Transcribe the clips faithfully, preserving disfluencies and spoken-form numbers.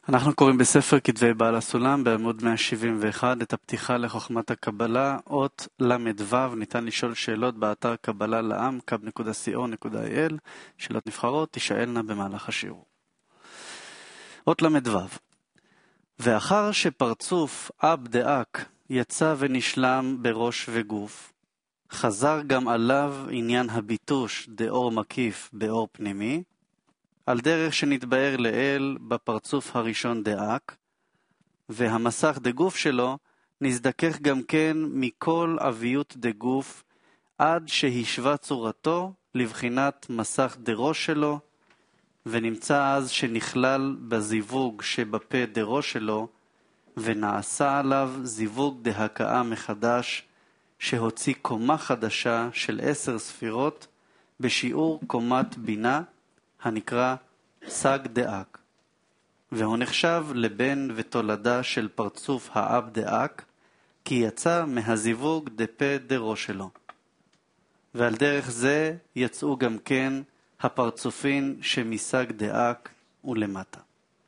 אנחנו קוראים בספר כתבי בעל הסולם בעמוד מאה שבעים ואחת את הפתיחה לחוכמת הקבלה, אות למדוו. ניתן לשאול שאלות באתר קבלה לעם, קאב נקודה סי או נקודה איי אל. שאלות נבחרות תישאלנה במהלך השיעור. אות למדוו. ואחר שפרצוף אב דאק יצא ונשלם בראש וגוף, חזר גם עליו עניין הביטוש דאור מקיף באור פנימי, על דרך שנתבאר לאל בפרצוף הראשון דאק, והמסך דגוף שלו נזדכך גם כן מכל אביות דגוף, עד שהשווה צורתו לבחינת מסך דראש שלו, ונמצא אז שנכלל בזיווג שבפה דראש שלו, ונעשה עליו זיווג דהקאה מחדש, שהוציא קומה חדשה של עשר ספירות, בשיעור קומת בינה, הנקרא סג דאק, והוא נחשב לבן ותולדה של פרצוף האב דאק, כי יצא מהזיווג דפה דראש שלו. ועל דרך זה יצאו גם כן הפרצופין שמסג דאק ולמטה.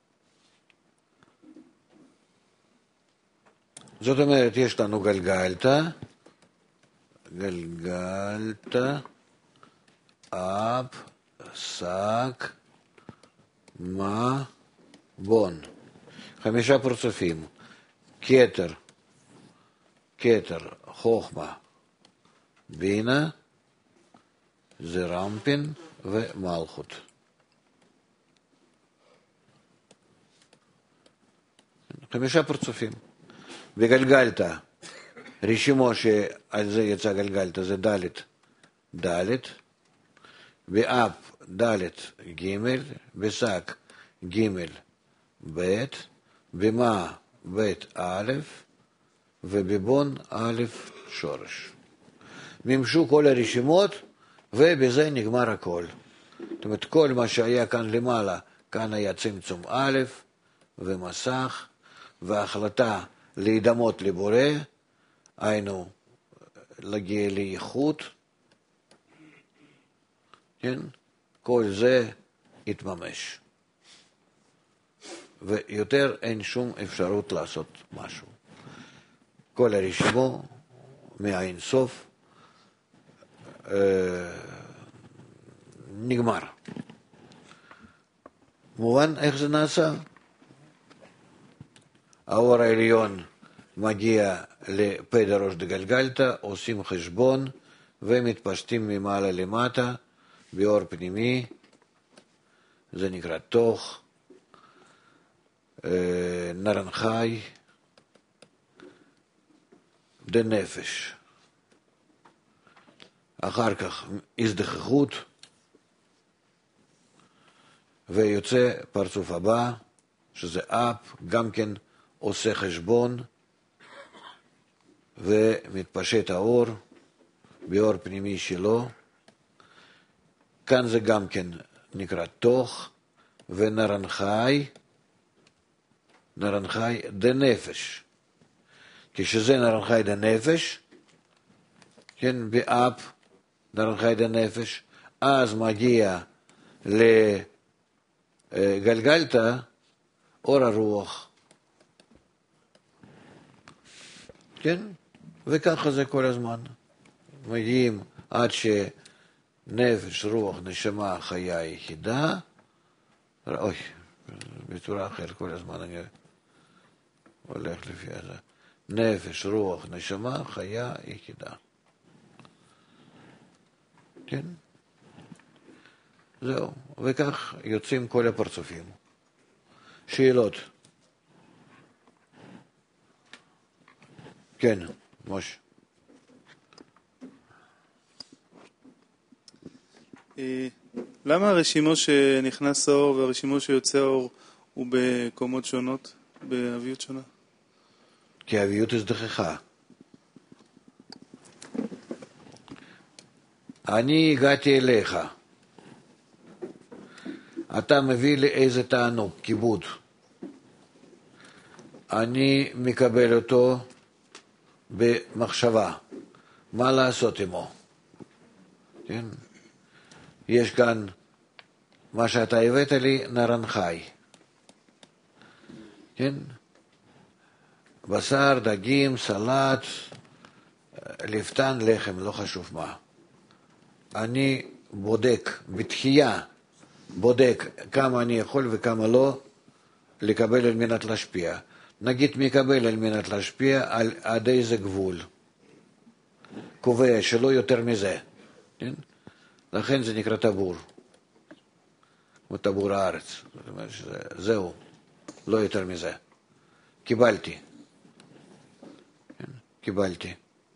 זאת אומרת, יש לנו גלגלתא, גלגלתא, אב, סג, מה, בון. חמישה פרצופים. כתר, כתר, חוכמה, בינה, זרמפין ומלכות. חמישה פרצופים. וגלגלתא, רשימו שעל זה יצא גלגלתא, זה דלת, דלת, באב, דלת, גימל, בסק, גימל, בית, במה, בית, א', ובבון, א', שורש. מימשו כל הרשימות, ובזה נגמר הכל. זאת אומרת, כל מה שהיה כאן למעלה, כאן היה צמצום א', ומסך, וההחלטה להידמות לבורא, היינו להגיע לייחוד, כן? כל זה יתממש. ויותר אין שום אפשרות לעשות משהו. כל הרשימו מאין סוף אה, נגמר. מובן איך זה נעשה? האור העליון מגיע לפה דראש דגלגלתא, עושים חשבון ומתפשטים ממעלה למטה באור פנימי, זה נקרא תוך, אה, נרנחי, דנפש. אחר כך הזדככות, ויוצא פרצוף הבא, שזה אפ, גם כן עושה חשבון, ומתפשט האור באור פנימי שלו. כאן זה גם כן נקרא תוך, ונרנחי, נרנחי דנפש. כשזה נרנחי דנפש, כן, באפ, נרנחי דנפש, אז מגיע לגלגלתא אור הרוח. כן? וככה זה כל הזמן. מגיעים עד שנפש, רוח, נשמה, חיה יחידה. אוי, בצורה אחרת כל הזמן אני הולך לפי זה. נפש, רוח, נשמה, חיה יחידה. כן? זהו. וכך יוצאים כל הפרצופים. שאלות. כן, משה. למה הרשימו שנכנס האור והרשימו שיוצא האור הוא בקומות שונות, באביות שונה? כי האביות הזדככה. אני הגעתי אליך. אתה מביא לי איזה תענוג, כיבוד. אני מקבל אותו במחשבה. מה לעשות עמו? כן? יש כאן מה שאתה הבאת לי, נרנחי. כן? בשר, דגים, סלט, לפתן, לחם, לא חשוב מה. אני בודק, בתחייה, בודק כמה אני יכול וכמה לא לקבל על מנת להשפיע. נגיד מקבל על מנת להשפיע על עד איזה גבול. קובע שלא יותר מזה. כן? לכן זה נקרא טבור. כמו טבור הארץ. זאת אומרת שזהו, לא יותר מזה. קיבלתי. כן? קיבלתי.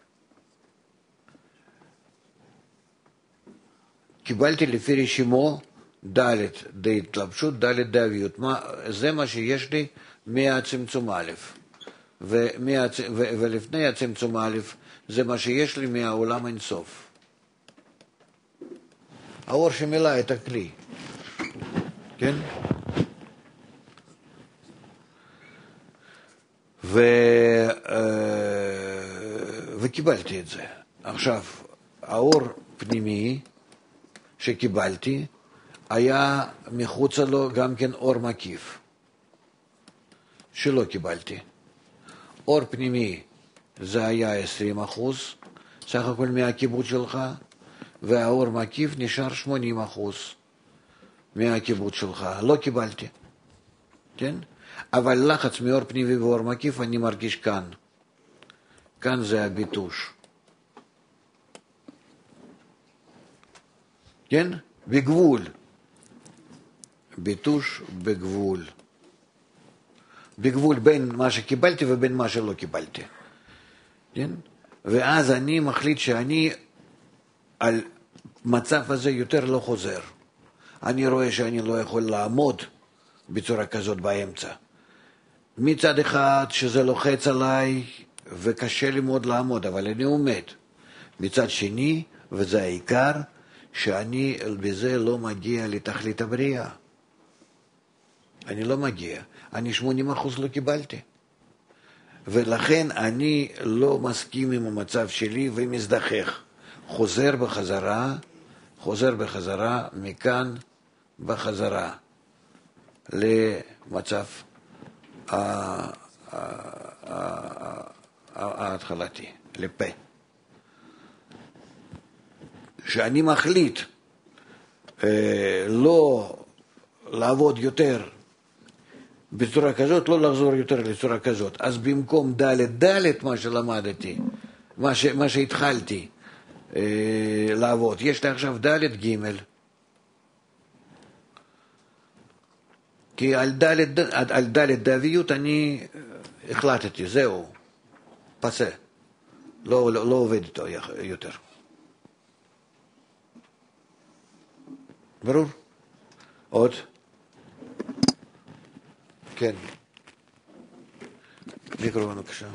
קיבלתי לפי רשימו ד' דהתלבשות, ד' דאביות. זה מה שיש לי מהצמצום א', ומהצ... ו... ולפני הצמצום א', זה מה שיש לי מהעולם אינסוף. האור שמילא את הכלי, כן? ו... וקיבלתי את זה. עכשיו, האור פנימי שקיבלתי, היה מחוצה לו גם כן אור מקיף, שלא קיבלתי. אור פנימי זה היה עשרים אחוז, סך הכל מהכיבוד שלך, והאור מקיף נשאר שמונים אחוז מהכיבוד שלך. לא קיבלתי, כן? אבל לחץ מאור פנימי ואור מקיף אני מרגיש כאן. כאן זה הביטוש. כן? בגבול. ביטוש בגבול. בגבול בין מה שקיבלתי ובין מה שלא קיבלתי. כן? ואז אני מחליט שאני על מצב הזה יותר לא חוזר. אני רואה שאני לא יכול לעמוד בצורה כזאת באמצע. מצד אחד שזה לוחץ עליי וקשה לי מאוד לעמוד, אבל אני עומד. מצד שני, וזה העיקר, שאני בזה לא מגיע לתכלית הבריאה. אני לא מגיע. אני שמונים אחוז לא קיבלתי. ולכן אני לא מסכים עם המצב שלי ומזדחך. חוזר בחזרה, חוזר בחזרה, מכאן בחזרה למצב ההתחלתי, לפה. שאני מחליט אה, לא לעבוד יותר בצורה כזאת, לא לחזור יותר לצורה כזאת. אז במקום ד' ד' מה שלמדתי, מה, ש, מה שהתחלתי אה, לעבוד, יש לי עכשיו ד' ג'. כי על ד' על ד' דאביות אני החלטתי, זהו, פסה. לא, לא, לא עובד איתו יותר. ברור? עוד? כן. מיקרו בבקשה.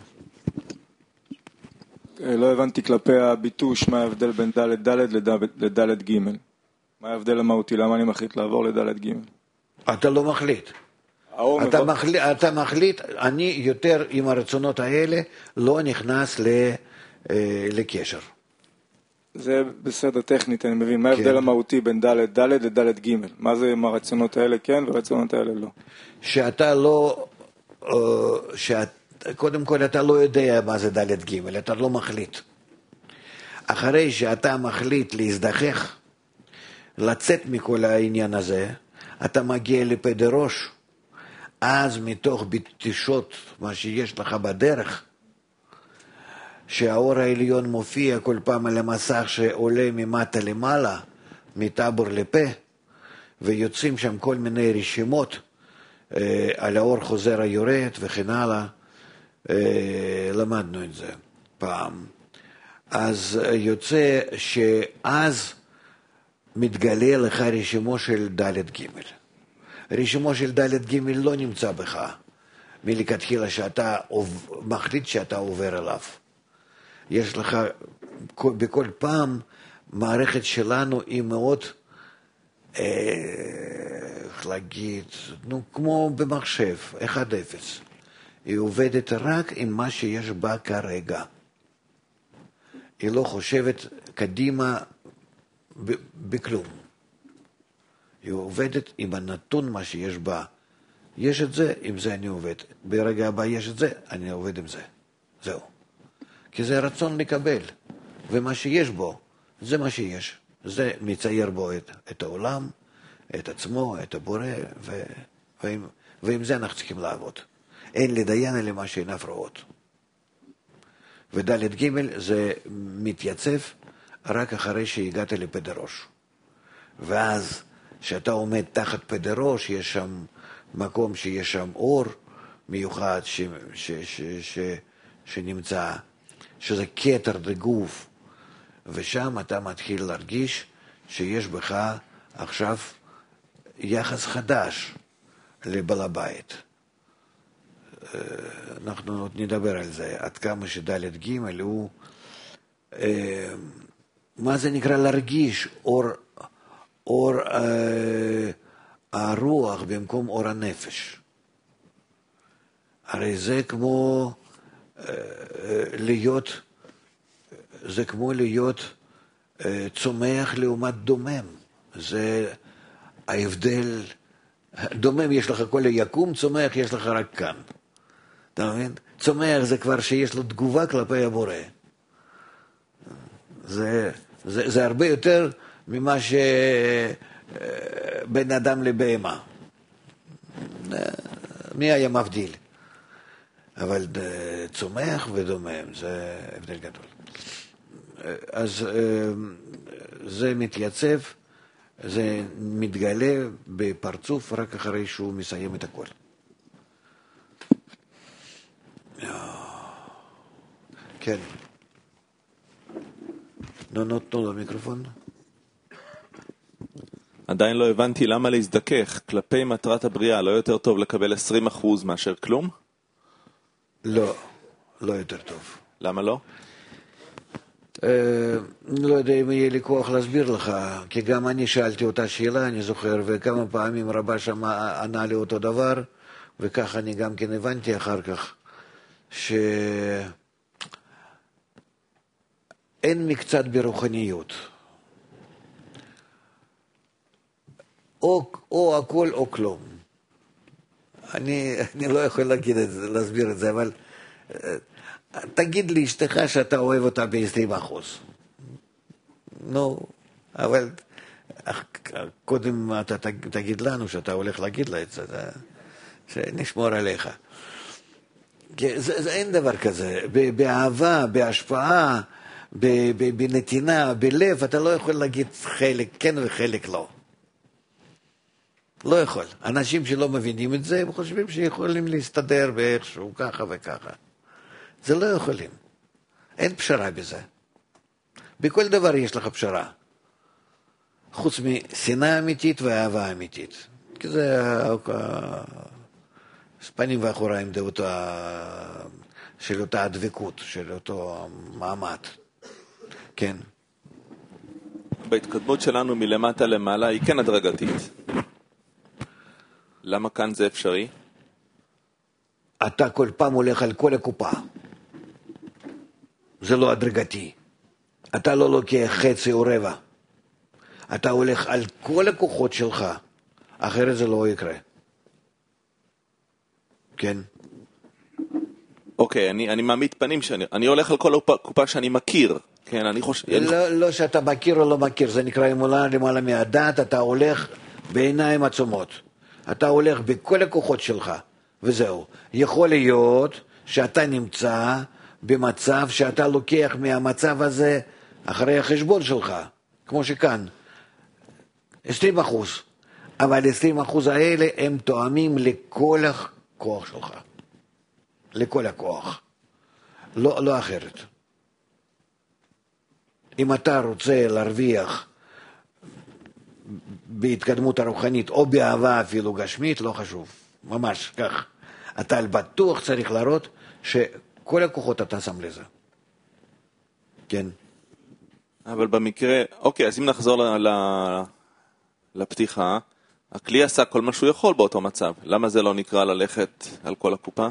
לא הבנתי כלפי הביטוש, מה ההבדל בין ד' ד' לד' ג'. מה ההבדל המהותי? למה אני מחליט לעבור לד' ג'? אתה לא מחליט. אתה מחליט, אתה מחליט, אני יותר עם הרצונות האלה לא נכנס לקשר. זה בסדר טכנית, אני מבין. מה ההבדל המהותי בין ד' ד' לד' ג'? מה זה עם הרצונות האלה כן והרצונות האלה לא? שאתה לא, שאת, קודם כל אתה לא יודע מה זה ד' ג', אתה לא מחליט. אחרי שאתה מחליט להזדחך, לצאת מכל העניין הזה, אתה מגיע לפד ראש, אז מתוך ביטושות, מה שיש לך בדרך, שהאור העליון מופיע כל פעם על המסך שעולה ממטה למעלה, מטבור לפה, ויוצאים שם כל מיני רשימות אה, על האור חוזר היורד וכן הלאה. אה, למדנו את זה פעם. אז יוצא שאז מתגלה לך רשימו של ד' ג'. רשימו של ד' ג' לא נמצא בך מלכתחילה שאתה מחליט שאתה עובר אליו. יש לך בכל פעם מערכת שלנו היא מאוד, איך להגיד, נו, כמו במחשב, אחד אפס. היא עובדת רק עם מה שיש בה כרגע. היא לא חושבת קדימה בכלום. היא עובדת עם הנתון מה שיש בה יש את זה, עם זה אני עובד. ברגע הבא יש את זה, אני עובד עם זה. זהו. כי זה רצון לקבל. ומה שיש בו, זה מה שיש. זה מצייר בו את, את העולם, את עצמו, את הבורא, ו, ועם, ועם זה אנחנו צריכים לעבוד. אין לדיין אלא מה שאין הפרעות. ודלת ג' זה מתייצב רק אחרי שהגעת לפדרוש. ואז כשאתה עומד תחת פדרוש, יש שם מקום שיש שם אור מיוחד ש, ש, ש, ש, שנמצא, שזה כתר דגוף, ושם אתה מתחיל להרגיש שיש בך עכשיו יחס חדש לבעל הבית. אנחנו עוד נדבר על זה, עד כמה שדלת ג' הוא, מה זה נקרא להרגיש אור, אור אה, הרוח במקום אור הנפש. הרי זה כמו אה, להיות, זה כמו להיות אה, צומח לעומת דומם. זה ההבדל, דומם יש לך כל היקום, צומח יש לך רק כאן. אתה מבין? צומח זה כבר שיש לו תגובה כלפי הבורא. זה, זה, זה הרבה יותר ממה שבין אדם לבהמה. מי היה מבדיל? אבל צומח ודומם, זה הבדל גדול. אז זה מתייצב, זה מתגלה בפרצוף רק אחרי שהוא מסיים את הכל. כן. נו, נו, תנו למיקרופון. עדיין לא הבנתי למה להזדכך. כלפי מטרת הבריאה לא יותר טוב לקבל עשרים אחוז מאשר כלום? לא, לא יותר טוב. למה לא? אה, לא יודע אם יהיה לי כוח להסביר לך, כי גם אני שאלתי אותה שאלה, אני זוכר, וכמה פעמים רבה שם ענה לי אותו דבר, וכך אני גם כן הבנתי אחר כך, שאין מקצת ברוחניות. או, או הכל או כלום. אני, אני לא יכול להגיד את זה, להסביר את זה, אבל תגיד לאשתך שאתה אוהב אותה ב-עשרים אחוז. נו, אבל קודם אתה תגיד לנו שאתה הולך להגיד לה את זה, שנשמור עליך. זה, זה אין דבר כזה. באהבה, בהשפעה, בנתינה, בלב, אתה לא יכול להגיד חלק כן וחלק לא. לא יכול. אנשים שלא מבינים את זה, הם חושבים שיכולים להסתדר באיכשהו ככה וככה. זה לא יכולים. אין פשרה בזה. בכל דבר יש לך פשרה. חוץ משנאה אמיתית ואהבה אמיתית. כי זה פנים ואחוריים של אותה הדבקות, של אותו מעמד. כן. בהתקדמות שלנו מלמטה למעלה היא כן הדרגתית. למה כאן זה אפשרי? אתה כל פעם הולך על כל הקופה. זה לא הדרגתי. אתה לא לוקח חצי או רבע. אתה הולך על כל הכוחות שלך. אחרת זה לא יקרה. כן. אוקיי, אני, אני מעמיד פנים שאני אני הולך על כל הקופה שאני מכיר. כן, אני חושב... לא, לא שאתה מכיר או לא מכיר. זה נקרא אמונה למעלה מהדעת. אתה הולך בעיניים עצומות. אתה הולך בכל הכוחות שלך, וזהו. יכול להיות שאתה נמצא במצב שאתה לוקח מהמצב הזה אחרי החשבון שלך, כמו שכאן, עשרים אחוז. אבל עשרים אחוז האלה הם תואמים לכל הכוח שלך. לכל הכוח. לא, לא אחרת. אם אתה רוצה להרוויח בהתקדמות הרוחנית, או באהבה אפילו גשמית, לא חשוב, ממש כך. אתה בטוח צריך להראות שכל הכוחות אתה שם לזה. כן. אבל במקרה, אוקיי, אז אם נחזור ל, ל, לפתיחה, הכלי עשה כל מה שהוא יכול באותו מצב. למה זה לא נקרא ללכת על כל הקופה?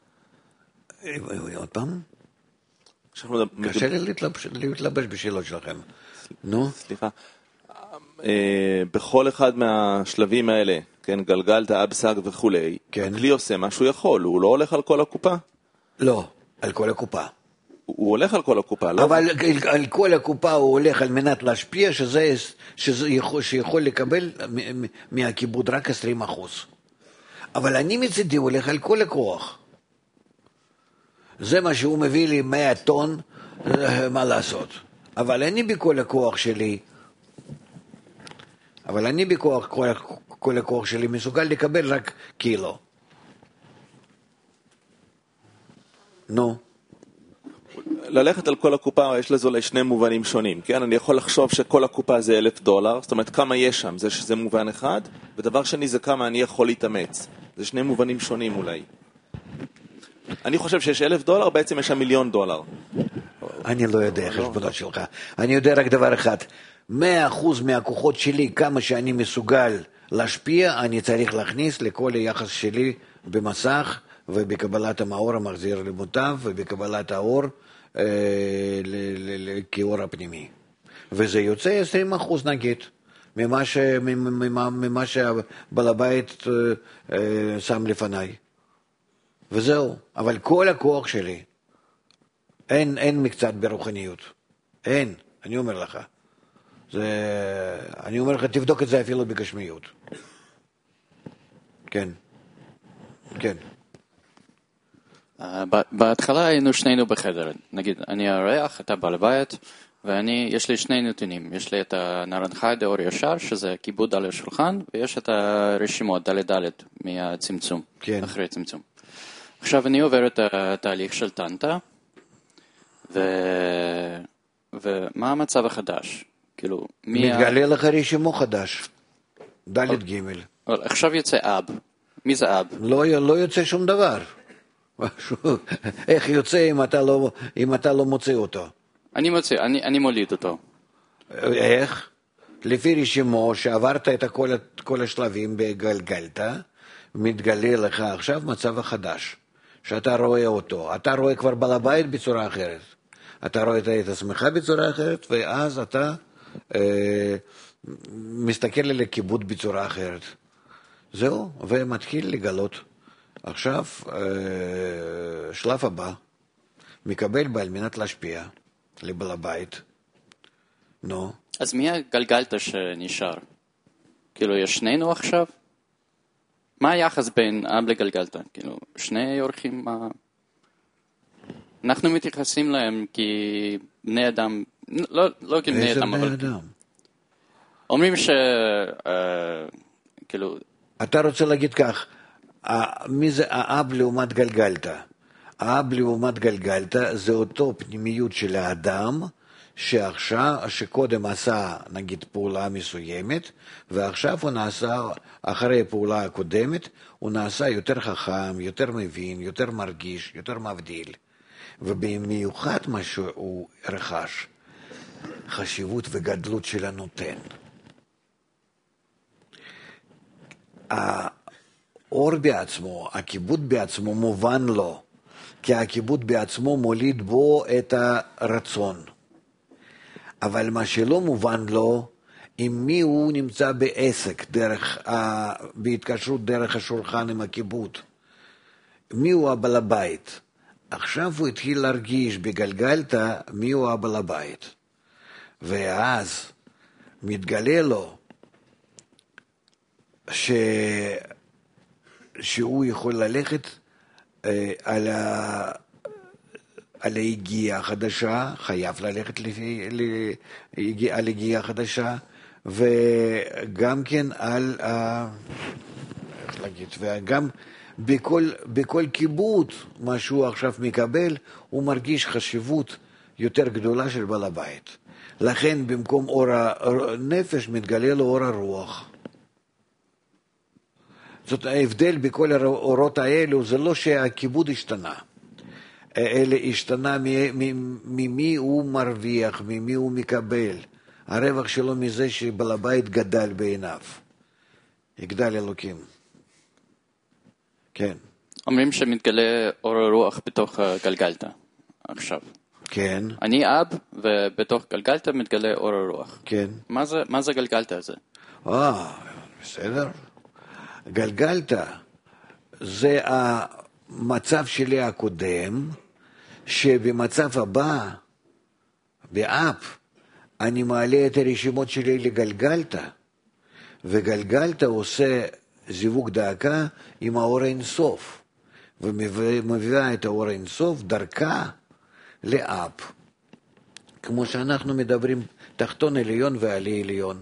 עוד פעם? קשה לי להתלבש בשאלות שלכם. נו? סליחה. אה, בכל אחד מהשלבים האלה, כן, גלגלת, אבסג וכולי, כן. הכלי עושה מה שהוא יכול, הוא לא הולך על כל הקופה? לא, על כל הקופה. הוא הולך על כל הקופה, לא? אבל על, על כל הקופה הוא הולך על מנת להשפיע, שזה, שזה יכול, שיכול לקבל מהכיבוד רק עשרים אחוז. אבל אני מצידי הולך על כל הכוח. זה מה שהוא מביא לי מאה טון, מה לעשות. אבל אני בכל הכוח שלי, אבל אני בכוח, כל, כל הכוח שלי מסוגל לקבל רק קילו. נו. ללכת על כל הקופה, יש לזה אולי שני מובנים שונים, כן? אני יכול לחשוב שכל הקופה זה אלף דולר, זאת אומרת כמה יש שם, זה שזה מובן אחד, ודבר שני זה כמה אני יכול להתאמץ. זה שני מובנים שונים אולי. אני חושב שיש אלף דולר, בעצם יש שם מיליון דולר. אני לא יודע חשבונות שלך. אני יודע רק דבר אחד. מאה אחוז מהכוחות שלי, כמה שאני מסוגל להשפיע, אני צריך להכניס לכל היחס שלי במסך, ובקבלת המאור המחזיר למוטב, ובקבלת האור אה, כאור הפנימי. וזה יוצא עשרים אחוז נגיד, ממה, ש, ממה, ממה שבעל הבית אה, אה, שם לפניי. וזהו. אבל כל הכוח שלי, אין, אין מקצת ברוחניות. אין, אני אומר לך. זה, אני אומר לך, תבדוק את זה אפילו בגשמיות. כן. כן. בהתחלה היינו שנינו בחדר. נגיד, אני הריח, אתה בעל הבית, ואני, יש לי שני נתונים. יש לי את הנרנחי דאור ישר, שזה כיבוד על השולחן, ויש את הרשימות, ד' ד' מהצמצום, כן. אחרי הצמצום. עכשיו אני עובר את התהליך של טנטה, ו... ומה המצב החדש? כאילו, מי מתגלה ה... לך רשימו חדש, ד' ג'. עכשיו יוצא אב. מי זה אב? לא, לא יוצא שום דבר. איך יוצא אם אתה לא, אם אתה לא מוצא אותו? אני מוצא, אני, אני מוליד אותו. איך? לפי רשימו שעברת את כל, כל השלבים בגלגלת, מתגלה לך עכשיו מצב החדש, שאתה רואה אותו. אתה רואה כבר בעל הבית בצורה אחרת. אתה רואה את עצמך בצורה אחרת, ואז אתה אה, מסתכל על הכיבוד בצורה אחרת. זהו, ומתחיל לגלות. עכשיו, אה, שלב הבא, מקבל בה על מנת להשפיע לבעל הבית. נו. אז מי הגלגלת שנשאר? כאילו, יש שנינו עכשיו? מה היחס בין אב לגלגלת? כאילו, שני אורחים, מה... אנחנו מתייחסים להם כבני אדם, לא, לא כבני אדם, אבל... איזה בני אדם? אומרים ש... אה, כאילו... אתה רוצה להגיד כך, מי זה האב לעומת גלגלת? האב לעומת גלגלת זה אותו פנימיות של האדם, שעכשיו, שקודם עשה נגיד פעולה מסוימת, ועכשיו הוא נעשה, אחרי הפעולה הקודמת, הוא נעשה יותר חכם, יותר מבין, יותר מרגיש, יותר מבדיל. ובמיוחד מה שהוא רכש, חשיבות וגדלות של הנותן. האור בעצמו, הכיבוד בעצמו מובן לו, כי הכיבוד בעצמו מוליד בו את הרצון. אבל מה שלא מובן לו, עם מי הוא נמצא בעסק, דרך, בהתקשרות דרך השולחן עם הכיבוד. מי הוא הבעל הבית? עכשיו הוא התחיל להרגיש בגלגלת מי הוא הבעל הבית. ואז מתגלה לו ש... שהוא יכול ללכת אה, על, ה... על ההגיעה החדשה, חייב ללכת לפי... ל... על ההגיעה החדשה, וגם כן על ה... איך להגיד, וגם בכל, בכל כיבוד, מה שהוא עכשיו מקבל, הוא מרגיש חשיבות יותר גדולה של בעל הבית. לכן במקום אור הנפש מתגלה לו אור הרוח. זאת ההבדל בכל האורות האלו, זה לא שהכיבוד השתנה, אלא השתנה ממי הוא מרוויח, ממי הוא מקבל. הרווח שלו מזה שבעל הבית גדל בעיניו. יגדל אלוקים. כן. אומרים שמתגלה אור הרוח בתוך גלגלתא עכשיו. כן. אני אב, ובתוך גלגלתא מתגלה אור הרוח. כן. מה זה, מה זה גלגלתא הזה? אה, בסדר. גלגלתא זה המצב שלי הקודם, שבמצב הבא, באפ, אני מעלה את הרשימות שלי לגלגלתא, וגלגלתא עושה זיווג דאקה עם האור אינסוף, ומביאה את האור אינסוף דרכה לאפ. כמו שאנחנו מדברים תחתון עליון ועלי עליון,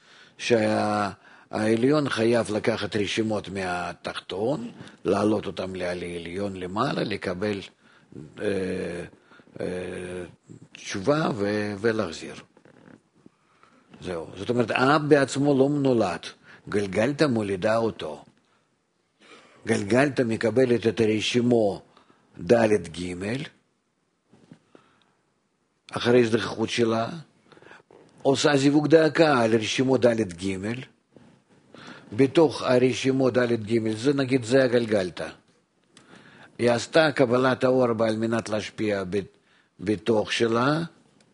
שהעליון חייב לקחת רשימות מהתחתון, להעלות אותם לעלי עליון למעלה, לקבל אה, אה, תשובה ו- ולהחזיר. זהו. זאת אומרת, האב בעצמו לא נולד, גלגלתא מולידה אותו. גלגלתא מקבלת את הרשימו ד' ג' אחרי הזדככות שלה, עושה זיווג דאקה על רשימו ד' ג' בתוך הרשימו ד' ג' זה נגיד זה הגלגלתא. היא עשתה קבלת האור על מנת להשפיע בתוך שלה,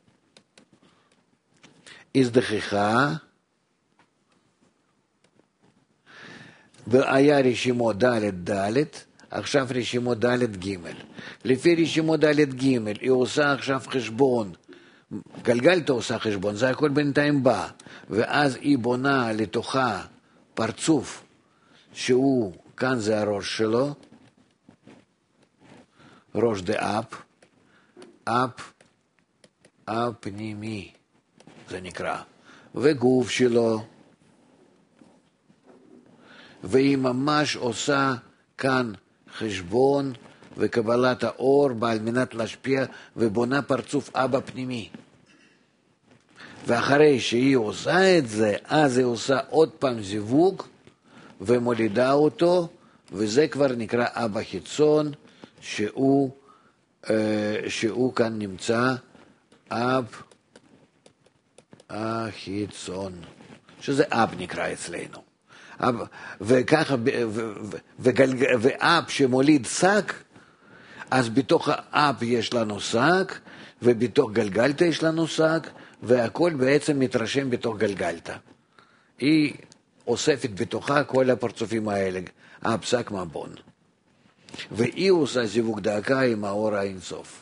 הזדככה, והיה רשימו ד' ד', עכשיו רשימו ד' ג'. לפי רשימו ד' ג' היא עושה עכשיו חשבון, גלגלתא עושה חשבון, זה הכל בינתיים בא, ואז היא בונה לתוכה פרצוף, שהוא, כאן זה הראש שלו, ראש דאפ, אפ, אפ פנימי, זה נקרא, וגוף שלו, והיא ממש עושה כאן חשבון וקבלת האור על מנת להשפיע ובונה פרצוף אבא פנימי. ואחרי שהיא עושה את זה, אז היא עושה עוד פעם זיווג ומולידה אותו, וזה כבר נקרא אבא חיצון, שהוא, שהוא כאן נמצא אב החיצון, שזה אב נקרא אצלנו. וככה, ואב שמוליד שק, אז בתוך האב יש לנו שק, ובתוך גלגלתא יש לנו שק, והכל בעצם מתרשם בתוך גלגלתא. היא אוספת בתוכה כל הפרצופים האלה, אב שק מבון. והיא עושה זיווג דאקה עם האור האינסוף.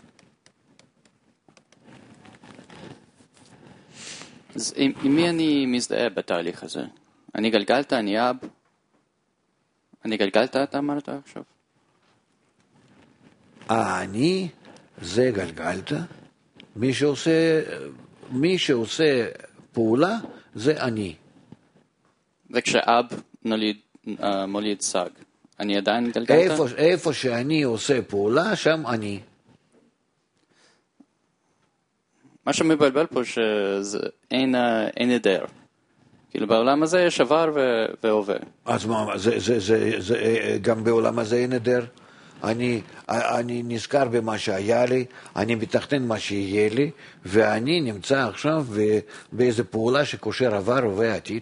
אז עם, עם מי אני מזדהה בתהליך הזה? אני גלגלתא, אני אב. אני גלגלתא, אתה אמרת עכשיו? אני זה גלגלתא. מי שעושה, מי שעושה פעולה זה אני. וכשאב נוליד, uh, מוליד סג, אני עדיין גלגלתא? איפה, איפה שאני עושה פעולה, שם אני. מה שמבלבל פה שאין אין היעדר. כאילו בעולם הזה יש עבר ו- והווה. אז מה, זה, זה, זה, זה, גם בעולם הזה אין היעדר. אני, אני נזכר במה שהיה לי, אני מתכנן מה שיהיה לי, ואני נמצא עכשיו באיזו פעולה שקושר עבר הווה עתיד.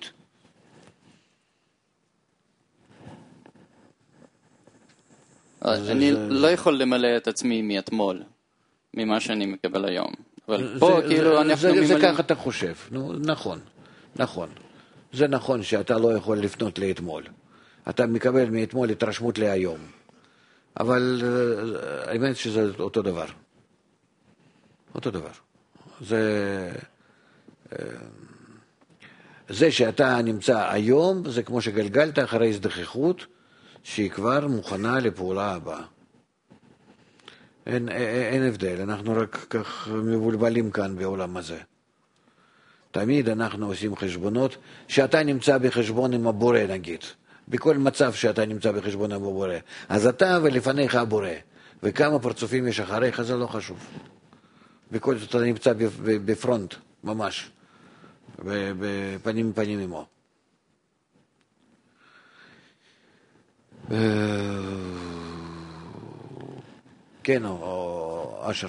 אני לא יכול למלא את עצמי מאתמול, ממה שאני מקבל היום. אבל פה כאילו אנחנו ממלאים... זה ככה אתה חושב, נכון, נכון. זה נכון שאתה לא יכול לפנות לאתמול. אתה מקבל מאתמול התרשמות להיום. אבל האמת שזה אותו דבר. אותו דבר. זה... זה שאתה נמצא היום, זה כמו שגלגלת אחרי הזדככות, שהיא כבר מוכנה לפעולה הבאה. אין, אין הבדל, אנחנו רק כך מבולבלים כאן בעולם הזה. תמיד אנחנו עושים חשבונות, שאתה נמצא בחשבון עם הבורא נגיד, בכל מצב שאתה נמצא בחשבון עם הבורא. אז אתה ולפניך הבורא, וכמה פרצופים יש אחריך זה לא חשוב. בכל זאת אתה נמצא בפרונט, ממש, בפנים פנים עמו. כן, או אשר.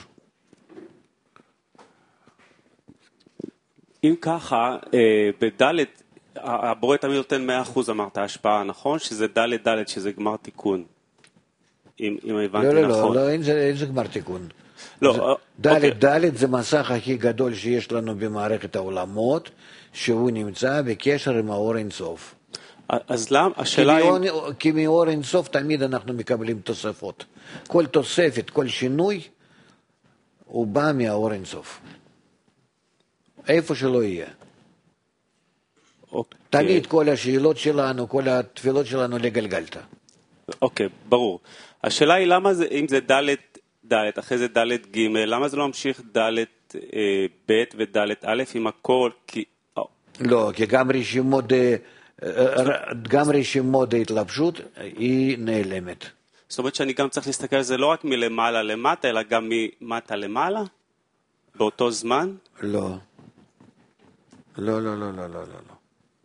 אם ככה, בדלת, הבורא תמיד נותן מאה אחוז אמרת ההשפעה, נכון? שזה דלת דלת, שזה גמר תיקון. אם, אם הבנתי לא, לא, נכון. לא, לא, אין זה, אין זה גמר תיקון. לא, ד' ד' זה מסך הכי גדול שיש לנו במערכת העולמות, שהוא נמצא בקשר עם האור אינסוף. אז למה, השאלה היא... כי מאור אינסוף תמיד אנחנו מקבלים תוספות. כל תוספת, כל שינוי, הוא בא מהאור אינסוף. איפה שלא יהיה. אוקיי. תמיד כל השאלות שלנו, כל התפילות שלנו לגלגלת. אוקיי, ברור. השאלה היא למה זה, אם זה ד' ד', אחרי זה ד' ג', למה זה לא ממשיך ד' ב' וד' א' עם הכל? כי... לא, כי גם רשימות, גם רשימות ההתלבשות היא נעלמת. זאת אומרת שאני גם צריך להסתכל על זה לא רק מלמעלה למטה, אלא גם ממטה למעלה? באותו זמן? לא. לא, לא, לא, לא, לא, לא.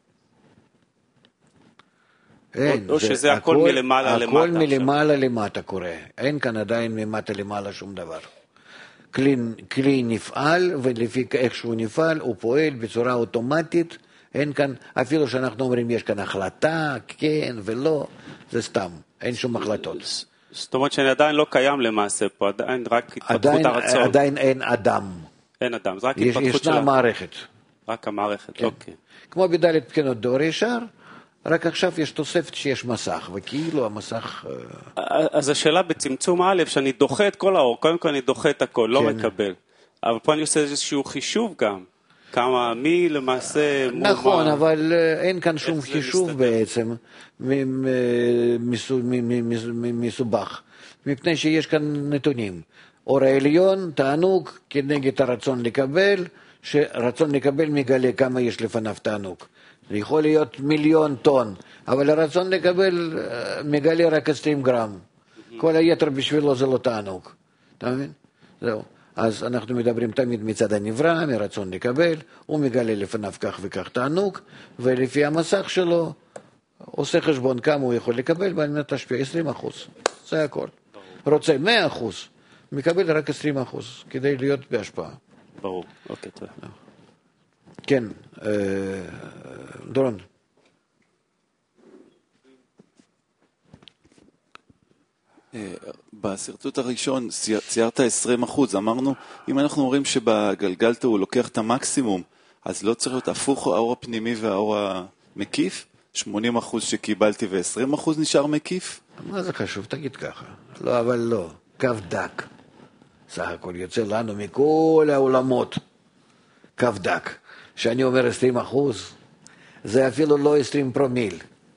אין, או זה, שזה הכל, הכל מלמעלה הכל למטה. הכל מלמעלה עכשיו. למטה קורה. אין כאן עדיין ממטה למעלה שום דבר. כלי, כלי נפעל, ולפי איך שהוא נפעל, הוא פועל בצורה אוטומטית. אין כאן, אפילו שאנחנו אומרים, יש כאן החלטה, כן ולא, זה סתם. אין שום החלטות. זאת אומרת שאני עדיין לא קיים למעשה פה, עדיין רק התפתחות עדיין, הרצון. עדיין אין אדם. אין אדם, זה רק יש, התפתחות ישנה שלה. מערכת. רק המערכת, כן. אוקיי. כמו בדלת בחינות דור ישר, רק עכשיו יש תוספת שיש מסך, וכאילו המסך... אז השאלה בצמצום א', שאני דוחה את כל האור, קודם כל אני דוחה את הכל, לא כן. מקבל. אבל פה אני עושה איזשהו חישוב גם. כמה, מי למעשה... נכון, מה... אבל אין כאן שום חישוב בעצם מסובך, מפני שיש כאן נתונים. אור העליון, תענוג, כנגד הרצון לקבל, שרצון לקבל מגלה כמה יש לפניו תענוג. זה יכול להיות מיליון טון, אבל הרצון לקבל מגלה רק עשרים גרם. כל היתר בשבילו זה לא תענוג. אתה מבין? זהו. אז אנחנו מדברים תמיד מצד הנברא, מרצון לקבל, הוא מגלה לפניו כך וכך תענוג, ולפי המסך שלו עושה חשבון כמה הוא יכול לקבל, ועל מנת להשפיע עשרים אחוז. זה הכל. רוצה מאה אחוז, מקבל רק עשרים אחוז, כדי להיות בהשפעה. ברור, אוקיי, תודה. כן, דורון. בסרטוט הראשון ציירת עשרים אחוז, אמרנו, אם אנחנו אומרים שבגלגלתא הוא לוקח את המקסימום, אז לא צריך להיות הפוך האור הפנימי והאור המקיף? שמונים אחוז שקיבלתי ו-עשרים אחוז נשאר מקיף? מה זה חשוב? תגיד ככה. לא, אבל לא. קו דק. סך הכל יוצא לנו מכל העולמות. קו דק. שאני אומר עשרים אחוז, זה אפילו לא עשרים פרומיל.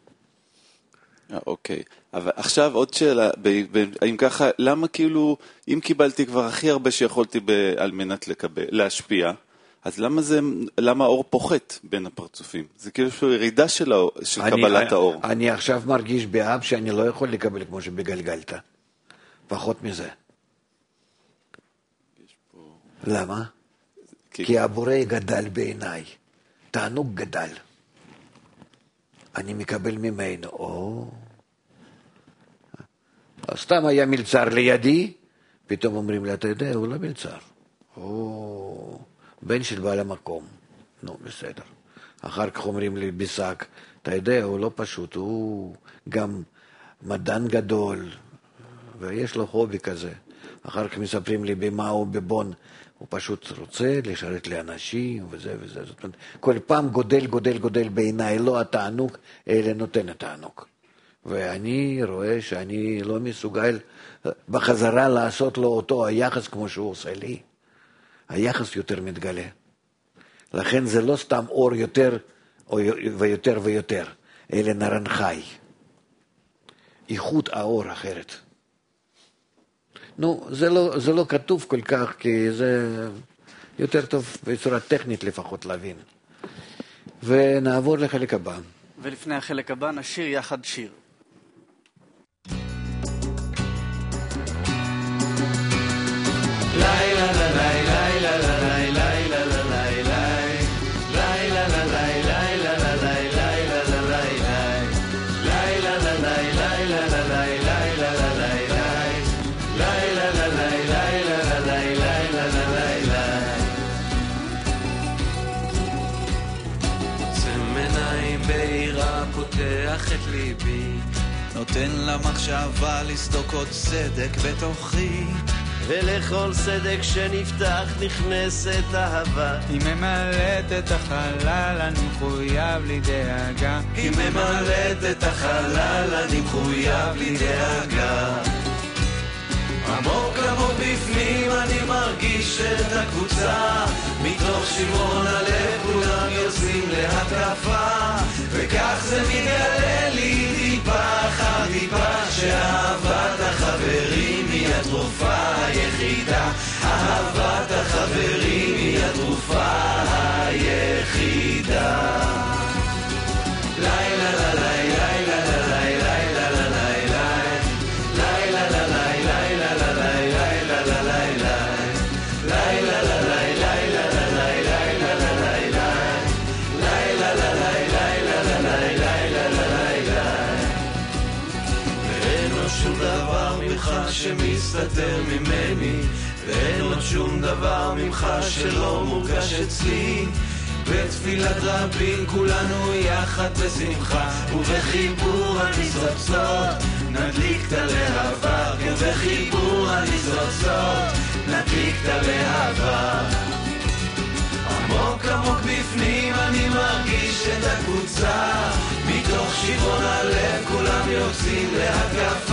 אוקיי. אבל עכשיו עוד שאלה, אם ככה, למה כאילו, אם קיבלתי כבר הכי הרבה שיכולתי על מנת לקבל, להשפיע, אז למה זה, למה האור פוחת בין הפרצופים? זה כאילו ירידה של, של אני, קבלת האור. אני עכשיו מרגיש באב שאני לא יכול לקבל כמו שבגלגלת. פחות מזה. פה... למה? כי... כי הבורא גדל בעיניי. תענוג גדל. אני מקבל ממנו. או... סתם היה מלצר לידי, פתאום אומרים לי, אתה יודע, הוא לא מלצר. או... בן של בעל המקום. נו, בסדר. אחר כך אומרים לי בשק, אתה יודע, הוא לא פשוט, הוא גם מדען גדול, ויש לו חובי כזה. אחר כך מספרים לי במה הוא בבון, הוא פשוט רוצה לשרת לאנשים, וזה וזה. זאת אומרת, כל פעם גודל, גודל, גודל בעיניי, לא התענוג, אלא נותן התענוג. ואני רואה שאני לא מסוגל בחזרה לעשות לו אותו היחס כמו שהוא עושה לי. היחס יותר מתגלה. לכן זה לא סתם אור יותר ויותר ויותר, אלא נרן חי. איכות האור אחרת. נו, זה לא, זה לא כתוב כל כך, כי זה יותר טוב בצורה טכנית לפחות להבין. ונעבור לחלק הבא. ולפני החלק הבא נשיר יחד שיר. לילה לילה לילה לילה את ליבי, נותן למחשבה לסדוק עוד צדק בתוכי, ולכל סדק שנפתח נכנסת אהבה. היא ממלאת את החלל, אני מחויב לי דאגה. היא ממלאת את החלל, אני מחויב לי דאגה. עמוק עמוק בפנים אני מרגיש את הקבוצה, מתוך שימון הלב כולם יוצאים להתקפה, וכך זה מתגלה לי טיפה אחר טיפה, שאהבת החברים היא התרופה היחידה. אהבת החברים היא התרופה היחידה. לילה לילה לילה לילה לילה שמסתתר ממני, ואין עוד שום דבר ממך שלא מורגש אצלי. בתפילת רבים כולנו יחד בשמחה, ובחיבור הניצוצות נדליק את הלהבה, ובחיבור הניצוצות נדליק את הלהבה. עמוק עמוק בפנים אני מרגיש את הקבוצה, מתוך שיוון הלב כולם יוצאים להתקפה,